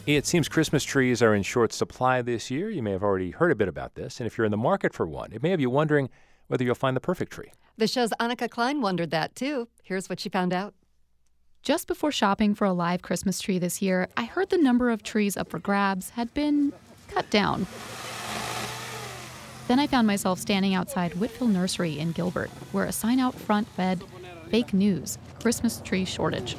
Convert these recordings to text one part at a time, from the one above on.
It seems Christmas trees are in short supply this year. You may have already heard a bit about this. And if you're in the market for one, it may have you wondering whether you'll find the perfect tree. The show's Annika Klein wondered that, too. Here's what she found out. Just before shopping for a live Christmas tree this year, I heard the number of trees up for grabs had been cut down. Then I found myself standing outside Whitfield Nursery in Gilbert, where a sign out front read, "Fake news, Christmas tree shortage."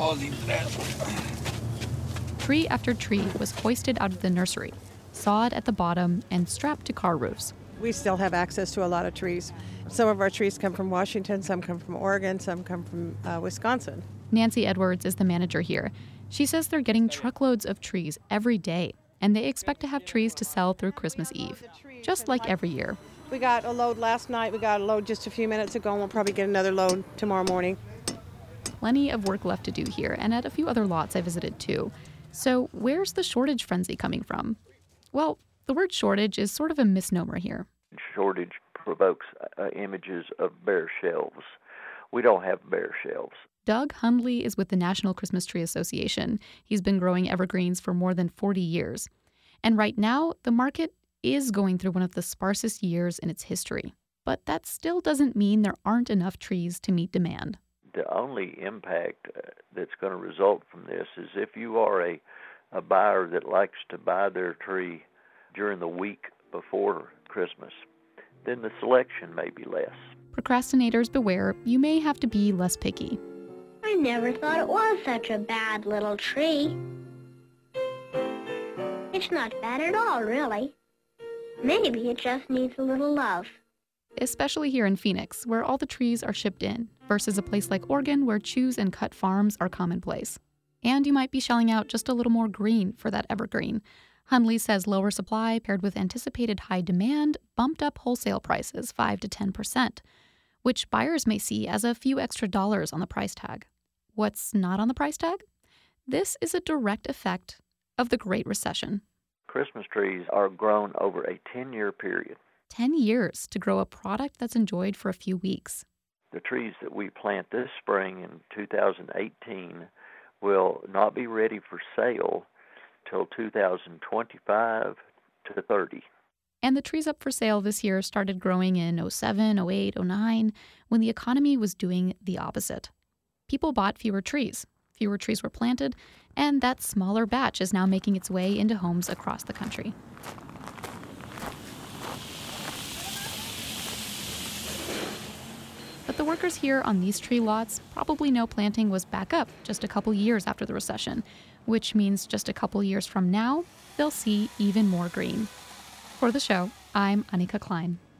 Tree after tree was hoisted out of the nursery, sawed at the bottom, and strapped to car roofs. We still have access to a lot of trees. Some of our trees come from Washington, some come from Oregon, some come from Wisconsin. Nancy Edwards is the manager here. She says they're getting truckloads of trees every day, and they expect to have trees to sell through Christmas Eve, just like every year. We got a load last night, we got a load just a few minutes ago, and we'll probably get another load tomorrow morning. Plenty of work left to do here, and at a few other lots I visited too. So where's the shortage frenzy coming from? Well, the word shortage is sort of a misnomer here. Shortage provokes images of bare shelves. We don't have bare shelves. Doug Hundley is with the National Christmas Tree Association. He's been growing evergreens for more than 40 years. And right now, the market is going through one of the sparsest years in its history. But that still doesn't mean there aren't enough trees to meet demand. The only impact that's going to result from this is if you are a buyer that likes to buy their tree during the week before Christmas, then the selection may be less. Procrastinators beware, you may have to be less picky. I never thought it was such a bad little tree. It's not bad at all, really. Maybe it just needs a little love. Especially here in Phoenix, where all the trees are shipped in, versus a place like Oregon where choose and cut farms are commonplace. And you might be shelling out just a little more green for that evergreen. Hundley says lower supply paired with anticipated high demand bumped up wholesale prices 5 to 10%, which buyers may see as a few extra dollars on the price tag. What's not on the price tag? This is a direct effect of the Great Recession. Christmas trees are grown over a 10-year period. 10 years to grow a product that's enjoyed for a few weeks. The trees that we plant this spring in 2018 will not be ready for sale till 2025 to 30. And the trees up for sale this year started growing in 07, 08, 09, when the economy was doing the opposite. People bought fewer trees were planted, and that smaller batch is now making its way into homes across the country. But the workers here on these tree lots probably know planting was back up just a couple years after the recession, which means just a couple years from now, they'll see even more green. For the show, I'm Annika Klein.